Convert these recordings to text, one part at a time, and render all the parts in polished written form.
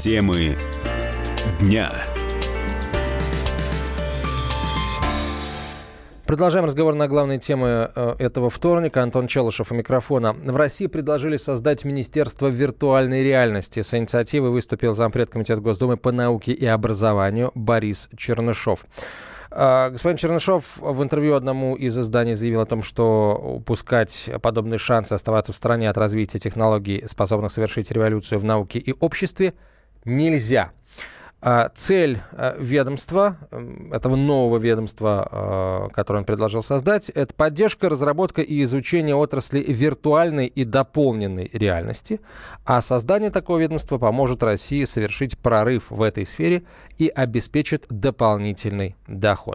Темы дня. Продолжаем разговор на главные темы этого вторника. Антон Челышев у микрофона. В России предложили создать Министерство виртуальной реальности. С инициативой выступил зампред Комитета Госдумы по науке и образованию Борис Чернышов. Господин Чернышов в интервью одному из изданий заявил о том, что упускать подобные шансы оставаться в стороне от развития технологий, способных совершить революцию в науке и обществе, нельзя. Цель ведомства, этого нового ведомства, которое он предложил создать, это поддержка, разработка и изучение отрасли виртуальной и дополненной реальности. А создание такого ведомства поможет России совершить прорыв в этой сфере и обеспечит дополнительный доход.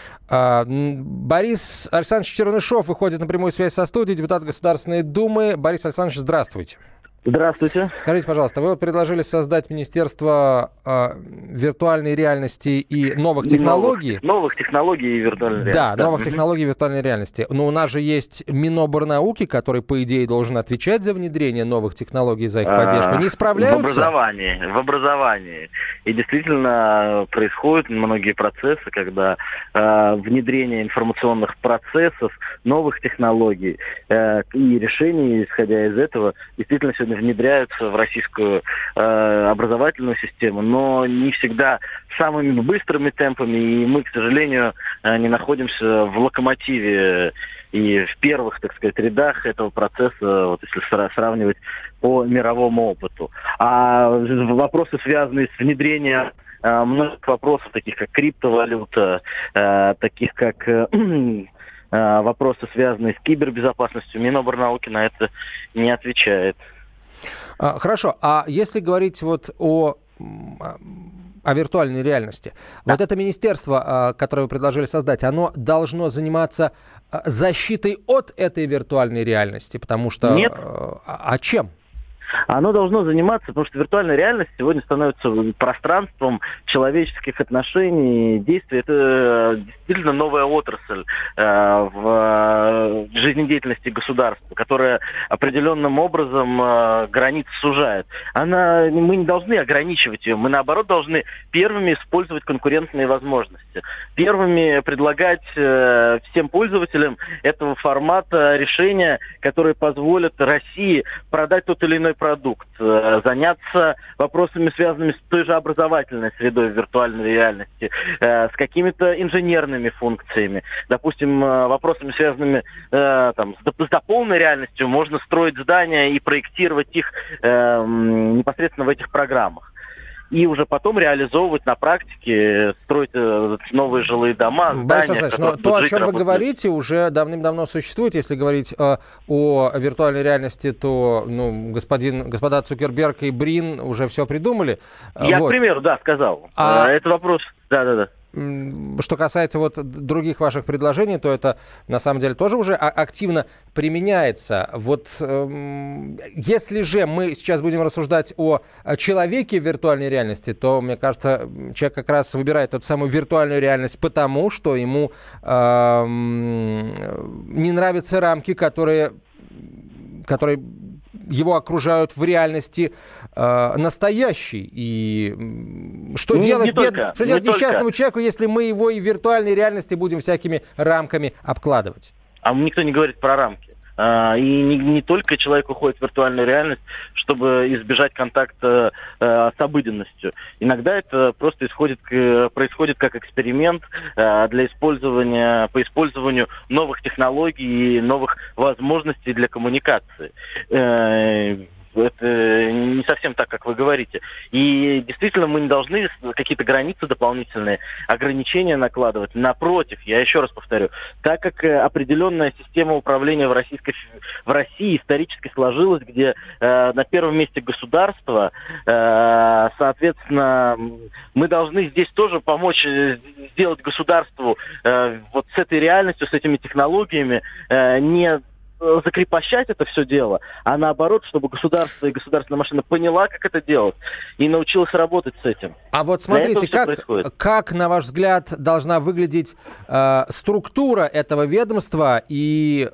Борис Александрович Чернышов выходит на прямую связь со студией, депутат Государственной Думы. Борис Александрович, здравствуйте. Здравствуйте. Скажите, пожалуйста, вы предложили создать Министерство виртуальной реальности и новых технологий. Новых технологий и виртуальной реальности. Да, новых технологий и виртуальной реальности. Но у нас же есть Миноборнауки, который, по идее, должен отвечать за внедрение новых технологий, за их поддержку. Не справляются? В образовании. И действительно происходят многие процессы, когда внедрение информационных процессов, новых технологий и решений, исходя из этого, действительно сегодня внедряются в российскую образовательную систему, но не всегда самыми быстрыми темпами, и мы, к сожалению, не находимся в локомотиве и в первых, так сказать, рядах этого процесса, вот если сравнивать по мировому опыту. А вопросы, связанные с внедрением многих вопросов, таких как криптовалюта, таких как вопросы, связанные с кибербезопасностью, Миноборнауки на это не отвечает. Хорошо, а если говорить вот о виртуальной реальности, да. Вот это министерство, которое вы предложили создать, оно должно заниматься защитой от этой виртуальной реальности, потому что... Нет. А чем? Оно должно заниматься, потому что виртуальная реальность сегодня становится пространством человеческих отношений, действий. Это действительно новая отрасль в жизнедеятельности государства, которая определенным образом границы сужает. Мы не должны ограничивать ее, мы наоборот должны первыми использовать конкурентные возможности, первыми предлагать всем пользователям этого формата решения, которые позволят России продать тот или иной продукт, заняться вопросами, связанными с той же образовательной средой в виртуальной реальности, с какими-то инженерными функциями, допустим, вопросами, связанными с дополненной реальностью, можно строить здания и проектировать их непосредственно в этих программах. И уже потом реализовывать на практике, строить новые жилые дома, здания. Борис Александрович, но то, о чем вы говорите, уже давным-давно существует. Если говорить о виртуальной реальности, то господа Цукерберг и Брин уже все придумали. Я, к примеру, сказал. Это вопрос... Да. Что касается других ваших предложений, то это на самом деле тоже уже активно применяется. Если же мы сейчас будем рассуждать о человеке в виртуальной реальности, то, мне кажется, человек как раз выбирает эту самую виртуальную реальность потому, что ему не нравятся рамки, которые его окружают в реальности настоящей. И что делать несчастному человеку, если мы его и в виртуальной реальности будем всякими рамками обкладывать? А никто не говорит про рамки. И не только человек уходит в виртуальную реальность, чтобы избежать контакта с обыденностью. Иногда это просто происходит как эксперимент по использованию новых технологий и новых возможностей для коммуникации. Это не совсем так, как вы говорите. И действительно, мы не должны какие-то границы дополнительные, ограничения накладывать. Напротив, я еще раз повторю, так как определенная система управления в России исторически сложилась, где на первом месте государство, соответственно, мы должны здесь тоже помочь сделать государству с этой реальностью, с этими технологиями не закрепощать это все дело, а наоборот, чтобы государство и государственная машина поняла, как это делать, и научилась работать с этим. А вот смотрите, как, на ваш взгляд, должна выглядеть структура этого ведомства, и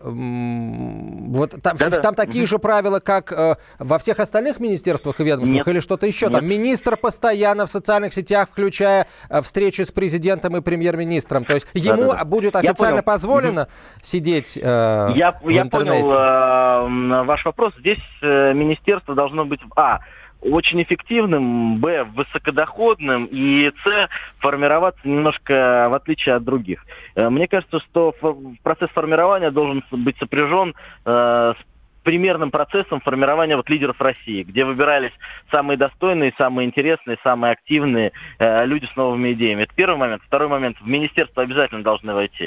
вот там такие же правила, как во всех остальных министерствах и ведомствах, или что-то еще? Там министр постоянно в социальных сетях, включая встречи с президентом и премьер-министром, то есть ему будет официально позволено сидеть в интернете? Я понял ваш вопрос. Здесь министерство должно быть очень эффективным, высокодоходным, и формироваться немножко в отличие от других. Мне кажется, что процесс формирования должен быть сопряжен с примерным процессом формирования лидеров России, где выбирались самые достойные, самые интересные, самые активные люди с новыми идеями. Это первый момент. Второй момент. В министерство обязательно должны войти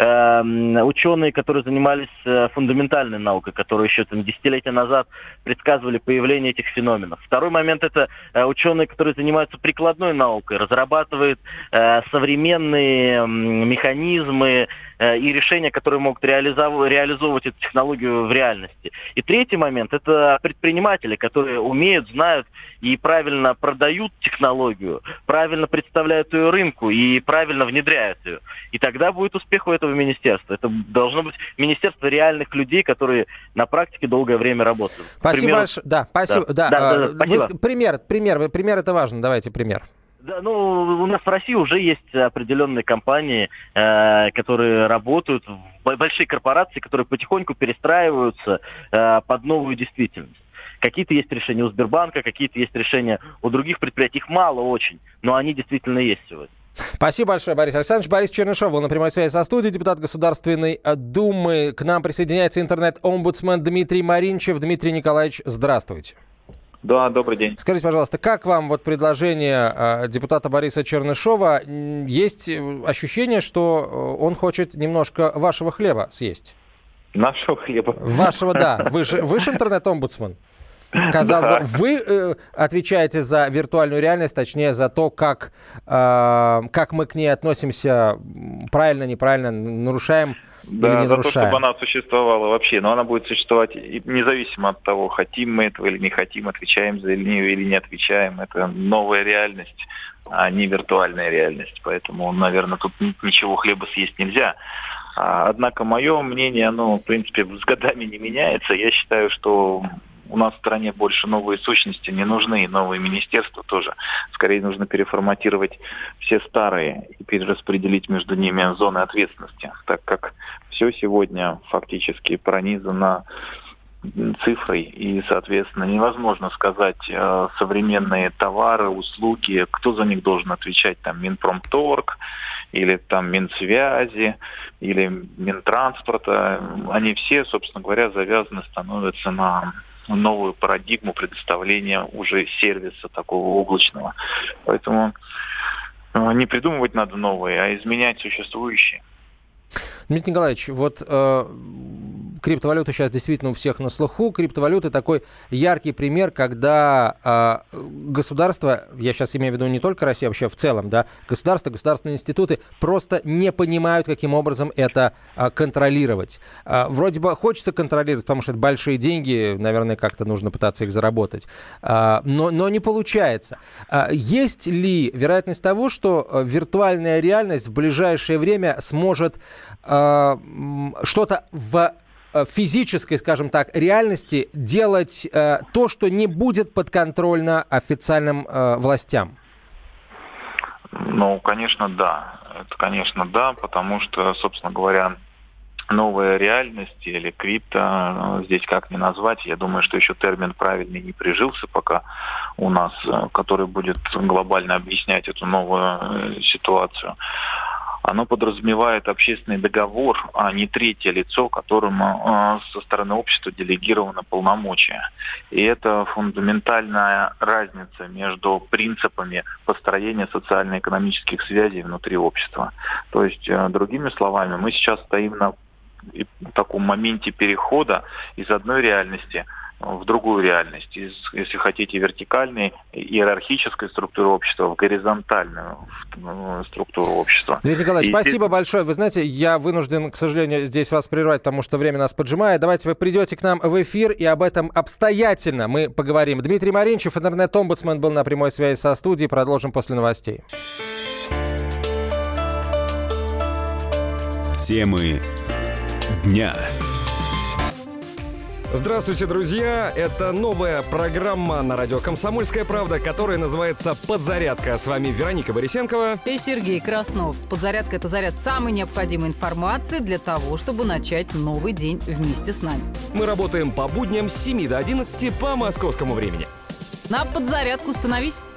ученые, которые занимались фундаментальной наукой, которые еще десятилетия назад предсказывали появление этих феноменов. Второй момент – это ученые, которые занимаются прикладной наукой, разрабатывают современные механизмы и решения, которые могут реализовывать эту технологию в реальности. И третий момент – это предприниматели, которые умеют, знают и правильно продают технологию, правильно представляют ее рынку и правильно внедряют ее. И тогда будет успех у этого министерства. Это должно быть министерство реальных людей, которые на практике долгое время работают. Спасибо большое. Да, спасибо. Спасибо. Пример – это важно. Давайте пример. Да, у нас в России уже есть определенные компании, которые работают, большие корпорации, которые потихоньку перестраиваются под новую действительность. Какие-то есть решения у Сбербанка, какие-то есть решения у других предприятий. Их мало очень, но они действительно есть сегодня. Спасибо большое, Борис Александрович. Борис Чернышов был на прямой связи со студией, депутат Государственной Думы. К нам присоединяется интернет-омбудсмен Дмитрий Маринчев. Дмитрий Николаевич, здравствуйте. Да, добрый день. Скажите, пожалуйста, как вам предложение депутата Бориса Чернышова? Есть ощущение, что он хочет немножко вашего хлеба съесть? Нашего хлеба? Вашего, да. Вы же интернет-омбудсмен. Казалось бы, вы отвечаете за виртуальную реальность, точнее за то, как мы к ней относимся, правильно, неправильно, нарушаем или не нарушаем. За то, чтобы она существовала вообще. Но она будет существовать независимо от того, хотим мы этого или не хотим, отвечаем за нее или не отвечаем. Это новая реальность, а не виртуальная реальность. Поэтому, наверное, тут ничего хлеба съесть нельзя. Однако мое мнение, оно, в принципе, с годами не меняется. Я считаю, что у нас в стране больше новые сущности не нужны, и новые министерства тоже. Скорее нужно переформатировать все старые и перераспределить между ними зоны ответственности, так как все сегодня фактически пронизано цифрой, и, соответственно, невозможно сказать современные товары, услуги, кто за них должен отвечать, там, Минпромторг, или там Минсвязи, или Минтранспорта. Они все, собственно говоря, завязаны становятся на новую парадигму предоставления уже сервиса такого облачного. Поэтому не придумывать надо новые, а изменять существующие. Дмитрий Николаевич, вот криптовалюта сейчас действительно у всех на слуху. Криптовалюта такой яркий пример, когда государство, я сейчас имею в виду не только Россия, вообще в целом, да, государство, государственные институты просто не понимают, каким образом это контролировать. Вроде бы хочется контролировать, потому что это большие деньги, наверное, как-то нужно пытаться их заработать, но не получается. Есть ли вероятность того, что виртуальная реальность в ближайшее время сможет что-то в физической, скажем так, реальности делать то, что не будет подконтрольно официальным властям? Ну, конечно, да. Это, конечно, да, потому что, собственно говоря, новая реальность или крипто, здесь как ни назвать, я думаю, что еще термин правильный не прижился пока у нас, который будет глобально объяснять эту новую ситуацию. Оно подразумевает общественный договор, а не третье лицо, которому со стороны общества делегировано полномочия. И это фундаментальная разница между принципами построения социально-экономических связей внутри общества. То есть, другими словами, мы сейчас стоим на таком моменте перехода из одной реальности в другую реальность, если хотите, вертикальной иерархической структуры общества в горизонтальную структуру общества. Дмитрий Николаевич, спасибо большое. Вы знаете, я вынужден, к сожалению, здесь вас прервать, потому что время нас поджимает. Давайте вы придете к нам в эфир, и об этом обстоятельно мы поговорим. Дмитрий Маринчев, интернет-омбудсмен, был на прямой связи со студией. Продолжим после новостей. Темы дня. Здравствуйте, друзья! Это новая программа на радио «Комсомольская правда», которая называется «Подзарядка». С вами Вероника Борисенкова и Сергей Краснов. Подзарядка – это заряд самой необходимой информации для того, чтобы начать новый день вместе с нами. Мы работаем по будням с 7 до 11 по московскому времени. На подзарядку становись!